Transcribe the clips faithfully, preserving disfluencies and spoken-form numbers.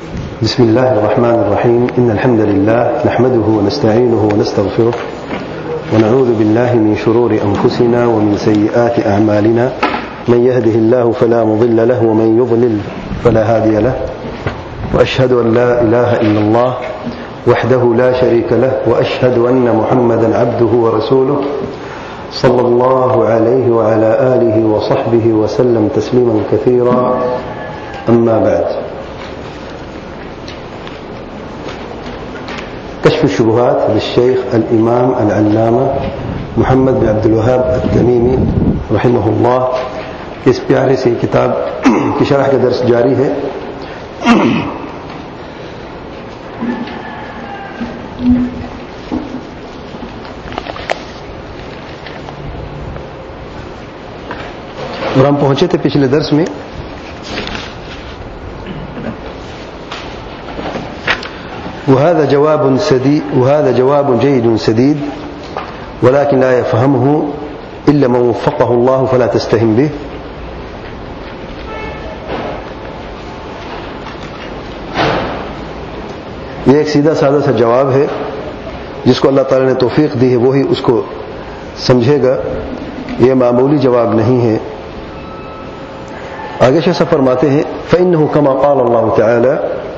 بسم الله الرحمن الرحيم. إن الحمد لله نحمده ونستعينه ونستغفره ونعوذ بالله من شرور أنفسنا ومن سيئات أعمالنا. من يهده الله فلا مضل له ومن يضلل فلا هادي له. وأشهد أن لا إله إلا الله وحده لا شريك له وأشهد أن محمدا عبده ورسوله صلى الله عليه وعلى آله وصحبه وسلم تسليما كثيرا. أما بعد. كشف الشبهات للشيخ الإمام العلامة محمد بن عبد الوهاب التميمي رحمه الله. اس پیارے سے کتاب کی شرح کا درس جاری ہے. اور ہم پہنچے تھے پچھلے درس میں وهذا جواب سديد وهذا جواب جيد سديد ولكن لا يفهمه إلا من وفقه الله فلا تستهن به. یہ ایک سیدھا سادہ سا جواب ہے، جس کو اللہ تعالی نے توفیق دی ہے وہی اس کو سمجھے گا. یہ معمولی جواب نہیں ہے. آگے شیخ صاحب فرماتے ہیں فإنه كما قال الله تعالى،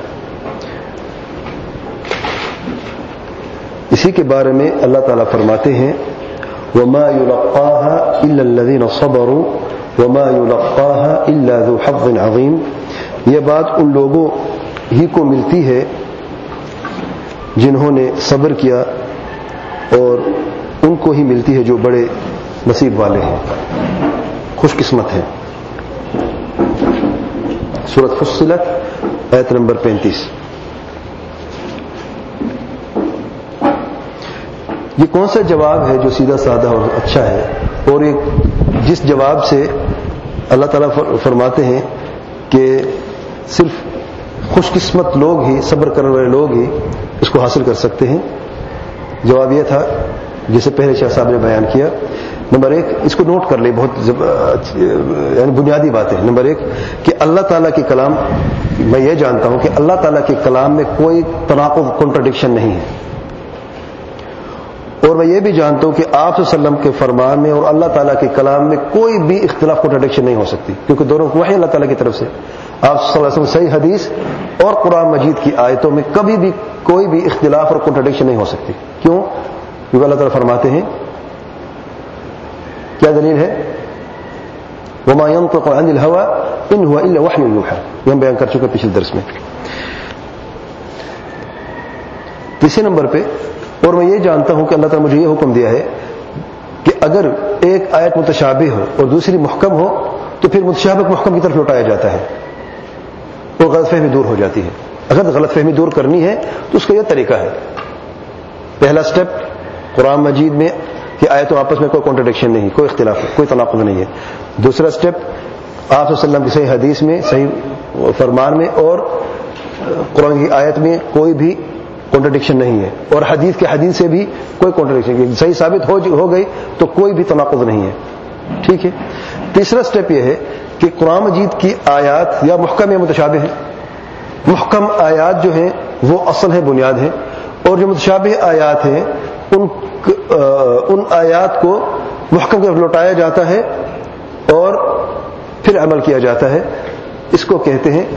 اسی کے بارے میں اللہ تعالیٰ فرماتے ہیں وما يلقاها إلا الذين صبروا وما يلقاها إلا ذو حظ عظيم. یہ بات ان لوگوں ہی کو ملتی ہے جنہوں نے صبر کیا، اور ان کو ہی ملتی ہے جو بڑے نصیب والے ہیں، خوش قسمت ہیں. سورۃ فصلت آیت نمبر پینتیس. یہ کون سا جواب ہے جو سیدھا سادہ اور اچھا ہے، اور ایک جس جواب سے اللہ تعالیٰ فرماتے ہیں کہ صرف خوش قسمت لوگ ہی، صبر کرنے والے لوگ ہی اس کو حاصل کر سکتے ہیں. جواب یہ تھا جسے پہلے شیخ صاحب نے بیان کیا. نمبر ایک، اس کو نوٹ کر لیں، بہت یعنی بنیادی بات ہے. نمبر ایک کہ اللہ تعالیٰ کے کلام، میں یہ جانتا ہوں کہ اللہ تعالیٰ کے کلام میں کوئی تناقض، کنٹرڈکشن نہیں ہے. اور میں یہ بھی جانتا ہوں کہ آپ صلی اللہ علیہ وسلم کے فرمان میں اور اللہ تعالیٰ کے کلام میں کوئی بھی اختلاف، کنٹرڈکشن نہیں ہو سکتی، کیونکہ دونوں وحی اللہ تعالیٰ کی طرف سے. آپ صلی اللہ علیہ وسلم صحیح حدیث اور قرآن مجید کی آیتوں میں کبھی بھی کوئی بھی اختلاف اور کنٹرڈکشن نہیں ہو سکتی. کیوں؟ کیونکہ اللہ تعالیٰ فرماتے ہیں، کیا دلیل ہے؟ وما ينطق عن الهوى ان هو الا وحي يوحى. یہ ہم بیان کر چکے پچھلے درس میں. تیسرے نمبر پہ، اور میں یہ جانتا ہوں کہ اللہ تعالیٰ مجھے یہ حکم دیا ہے کہ اگر ایک آیت متشابہ ہو اور دوسری محکم ہو تو پھر متشابہ کو محکم کی طرف لوٹایا جاتا ہے اور غلط فہمی دور ہو جاتی ہے. اگر غلط فہمی دور کرنی ہے تو اس کا یہ طریقہ ہے. پہلا سٹیپ، قرآن مجید میں کہ آیتوں آپس میں کوئی کنٹرڈکشن نہیں، کوئی اختلاف، کوئی تناقض نہیں ہے. دوسرا سٹیپ، آپ صلی اللہ علیہ وسلم کی صحیح حدیث میں، صحیح فرمان میں اور قرآن کی آیت میں کوئی بھی کنٹرڈکشن نہیں ہے، اور حدیث کے حدیث سے بھی کوئی کنٹرڈکشن، صحیح ثابت ہو ہو گئی تو کوئی بھی تناقض نہیں ہے. ٹھیک ہے. تیسرا سٹیپ یہ ہے کہ قرآن مجید کی آیات یا محکم یا متشابہ ہیں. محکم آیات جو ہیں وہ اصل ہے، بنیاد ہے، اور جو متشابہ آیات ہیں ان ان آیات کو محکم کی طرف لوٹایا جاتا ہے اور پھر عمل کیا جاتا ہے. اس کو کہتے ہیں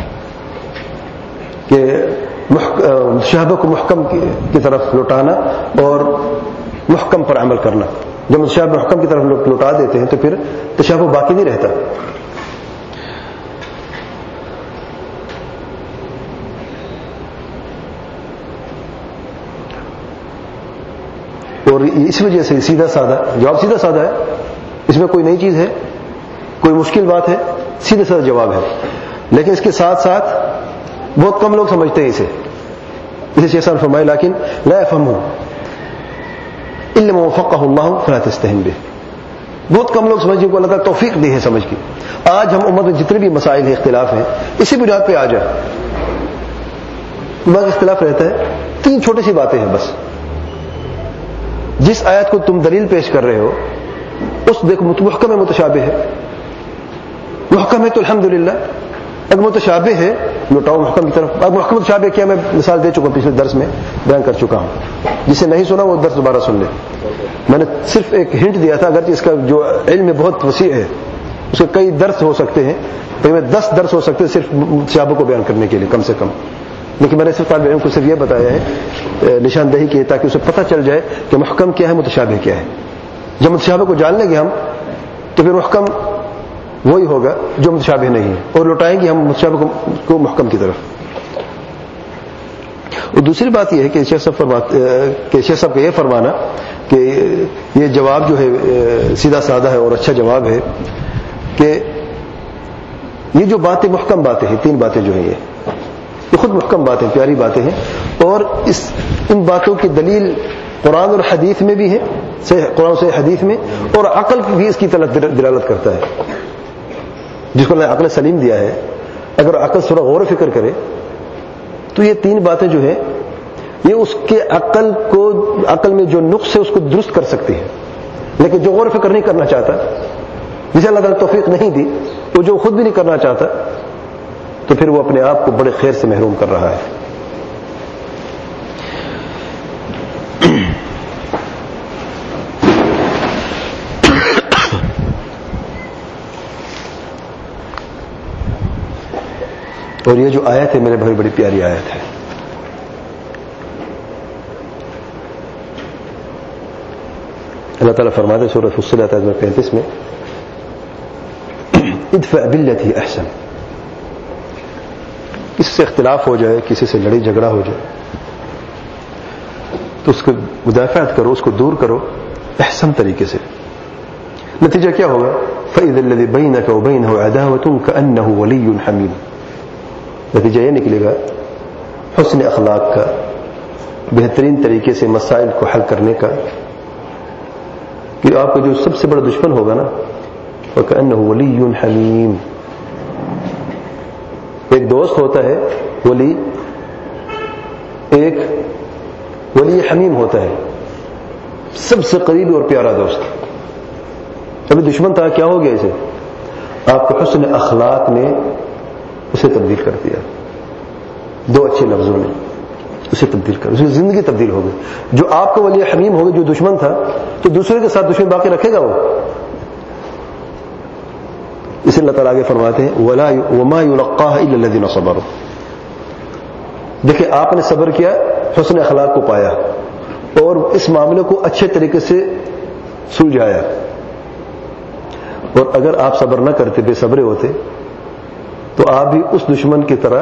کہ متشابہ کو محکم کی طرف لوٹانا اور محکم پر عمل کرنا. جب متشابہ محکم کی طرف لوٹا دیتے ہیں تو پھر تشابہ باقی نہیں رہتا. اور اس وجہ سے سیدھا سادہ جواب، سیدھا سادہ ہے، اس میں کوئی نئی چیز ہے، کوئی مشکل بات ہے، سیدھا سادہ جواب ہے. لیکن اس کے ساتھ ساتھ بہت کم لوگ سمجھتے ہیں اسے. اسے شیخ صاحب فرمائے لیکن لا يفهمه الا من وفقه الله فلا تستهن به. بہت کم لوگ سمجھیں کو اللہ تعالیٰ توفیق دی ہے سمجھ کی. آج ہم امت میں جتنے بھی مسائل ہیں، اختلاف ہیں، اسی بنیاد پہ آ جائے. بعض اختلاف رہتا ہے، تین چھوٹی سی باتیں ہیں بس. جس آیت کو تم دلیل پیش کر رہے ہو اس دیکھو محکم ہے، متشابہ ہے. محکم ہے تو الحمدللہ، اگر متشابہ ہے لوٹاؤ محکم کی طرف. اب محکم متشابہ کیا میں مثال دے چکا ہوں, پچھلے درس میں بیان کر چکا ہوں. جسے نہیں سنا وہ درس دوبارہ سن لے. میں نے صرف ایک ہنٹ دیا تھا, اگرچہ اس کا جو علم بہت وسیع ہے, اس کے کئی درس ہو سکتے ہیں, تو میں دس درس ہو سکتے ہیں صرف متشابہ کو بیان کرنے کے لیے کم سے کم. لیکن میں نے صرف طالب علم کو صرف یہ بتایا ہے, نشاندہی کی, تاکہ اسے پتہ چل جائے کہ محکم کیا ہے, متشابہ کیا ہے. جب متشابہ کو جان لیں گے ہم تو پھر محکم وہی ہوگا جو متشابہ نہیں ہے, اور لوٹائیں گے ہم متشابہ کو محکم کی طرف. اور دوسری بات یہ ہے کہ شیخ صاحب فرماتے کہ شیخ صاحب کا یہ فرمانا کہ یہ جواب جو ہے سیدھا سادہ ہے اور اچھا جواب ہے کہ یہ جو باتیں محکم باتیں ہیں, تین باتیں جو ہیں یہ یہ خود محکم باتیں, پیاری باتیں ہیں, اور اس ان باتوں کی دلیل قرآن اور حدیث میں بھی ہے, قرآن سے حدیث میں, اور عقل بھی اس کی طرف دلالت کرتا ہے, جس کو اللہ نے عقل سلیم دیا ہے. اگر عقل تھوڑا غور و فکر کرے تو یہ تین باتیں جو ہیں یہ اس کے عقل کو, عقل میں جو نقص ہے اس کو درست کر سکتی ہے. لیکن جو غور و فکر نہیں کرنا چاہتا, جسے اللہ تعالیٰ توفیق نہیں دی, وہ جو خود بھی نہیں کرنا چاہتا, تو پھر وہ اپنے آپ کو بڑے خیر سے محروم کر رہا ہے. اور یہ جو آیت ہے میرے بھائی بڑی پیاری آیت ہے. اللہ تعالیٰ فرماتے ہیں سورۃ فصلت آیت نمبر پینتیس میں, ادفع باللتی احسن, کسی سے اختلاف ہو جائے, کسی سے لڑائی جھگڑا ہو جائے, تو اس کو مدافعت کرو, اس کو دور کرو احسن طریقے سے. نتیجہ کیا ہوگا؟ فإذا الذي بينك وبينه عداوة كأنه ولي حميم. نتیجہ یہ نکلے گا حسن اخلاق کا, بہترین طریقے سے مسائل کو حل کرنے کا, کہ آپ کا جو سب سے بڑا دشمن ہوگا نا, وَكَأَنَّهُ وَلِيٌّ حَمِيمٌ, ایک دوست ہوتا ہے ولی, ایک ولی حمیم ہوتا ہے, سب سے قریبی اور پیارا دوست. ابھی دشمن تھا, کیا ہو گیا اسے؟ آپ کو حسن اخلاق نے اسے تبدیل کر دیا, دو اچھے لفظوں نے اسے تبدیل کر, اس کی زندگی تبدیل ہو گئی. جو آپ کا ولی حمیم ہوگا, جو دشمن تھا, تو دوسرے کے ساتھ دشمن باقی رکھے گا وہ. اسے اللہ تعالیٰ آگے فرماتے ہیں وَلَا وَمَا يُلَقَّاهَا إِلَّا الَّذِينَ صَبَرُوا. دیکھیں آپ نے صبر کیا, حسن اخلاق کو پایا, اور اس معاملے کو اچھے طریقے سے سلجھایا. اور اگر آپ صبر نہ کرتے, بے صبرے ہوتے, تو آپ بھی اس دشمن کی طرح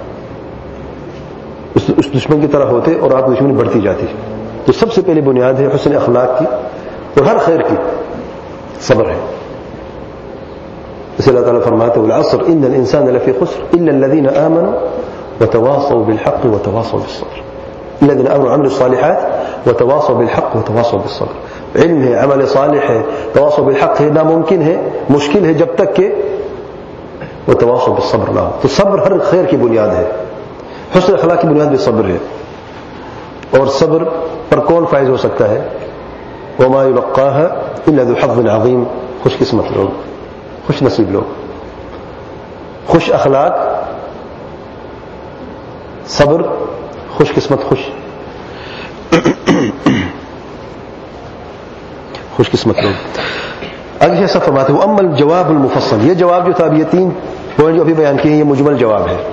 اس, اس دشمن کی طرح ہوتے, اور آپ کی دشمنی بڑھتی جاتی. تو سب سے پہلی بنیاد ہے حسن اخلاق کی, اور ہر خیر کی صبر ہے. اس اللہ تعالیٰ فرماتے ہیں والعصر ان الانسان لفی خسر الا الذين امنوا وتواصوا بالحق وتواصوا بالصبر. الذين امنوا وعملوا الصالحات وتواصوا بالحق وتواصوا بالصبر. علم ہے, عمل صالح ہے, تواصوا بالحق ہے, ناممکن ہے, مشکل ہے, جب تک کہ وتواصوا بالصبر نہ ہو. تو صبر ہر خیر کی بنیاد ہے, حسن اخلاق کی بنیاد بھی صبر ہے. اور صبر پر کون فائز ہو سکتا ہے؟ وما يلقاها الا ذو حظ عظیم. خوش قسمت لوگ, خوش نصیب لوگ, خوش اخلاق, صبر, خوش قسمت, خوش خوش قسمت لوگ. آگے ایسا فرماتے ہیں اما الجواب المفصل. یہ جواب جو تھا, یہ تین پوائنٹ جو ابھی بیان کیے ہیں, یہ مجمل جواب ہے.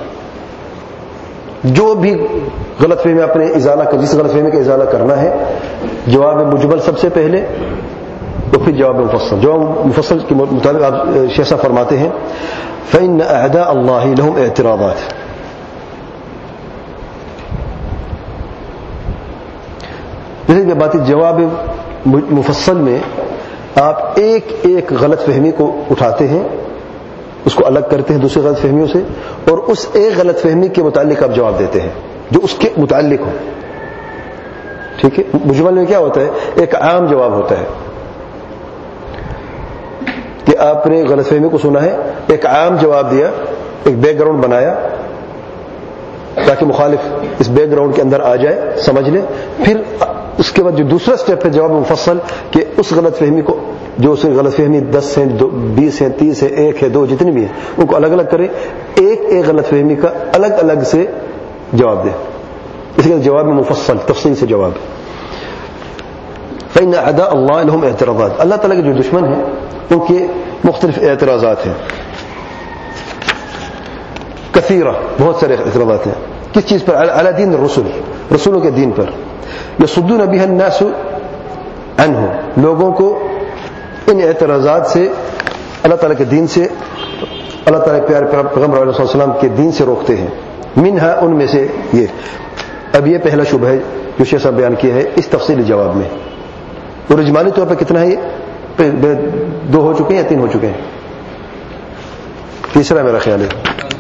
جو بھی غلط فہمی اپنے ازالہ کر, جس غلط فہمی کا ازالہ کرنا ہے, جواب مجمل سب سے پہلے, تو پھر جواب مفصل. جواب مفصل کے مطابق آپ شیخ صاحب فرماتے ہیں فإن أعداء الله لهم اعتراضات. جیسے کہ بات جواب مفصل میں آپ ایک ایک غلط فہمی کو اٹھاتے ہیں, اس کو الگ کرتے ہیں دوسری غلط فہمیوں سے, اور اس ایک غلط فہمی کے متعلق آپ جواب دیتے ہیں جو اس کے متعلق ہو. ٹھیک ہے. مجمل میں کیا ہوتا ہے, ایک عام جواب ہوتا ہے کہ آپ نے غلط فہمی کو سنا ہے, ایک عام جواب دیا, ایک بیک گراؤنڈ بنایا تاکہ مخالف اس بیک گراؤنڈ کے اندر آ جائے, سمجھ لے. پھر اس کے بعد جو دوسرا سٹیپ ہے جواب مفصل, کہ اس غلط فہمی کو جو اس کی غلط فہمی دس ہیں, بیس ہیں, تیس ہے, ایک ہے, دو, جتنی بھی ہیں, ان کو الگ الگ کرے, ایک ایک غلط فہمی کا الگ الگ سے جواب دے. اس کے جواب میں مفصل تفصیل سے جواب. فإن أعداء الله لهم اعتراضات, اللہ تعالیٰ کے جو دشمن ہیں ان کے مختلف اعتراضات ہیں. کثیرہ, بہت سارے اعتراضات ہیں. کس چیز پر؟ علی دین الرسل, رسولوں کے دین پر. یصدون بها الناس عنہ, لوگوں کو ان اعتراضات سے, اللہ تعالیٰ کے دین سے, اللہ تعالیٰ کے پیارے پیغمبر علیہ السلام کے دین سے روکتے ہیں. منہا, ان میں سے یہ. اب یہ پہلا شبہ ہے جو شیخ صاحب بیان کیا ہے اس تفصیلی جواب میں. اور اجمالی طور پر کتنا ہے یہ؟ دو ہو چکے ہیں یا تین ہو چکے ہیں؟ تیسرا میرا خیال ہے.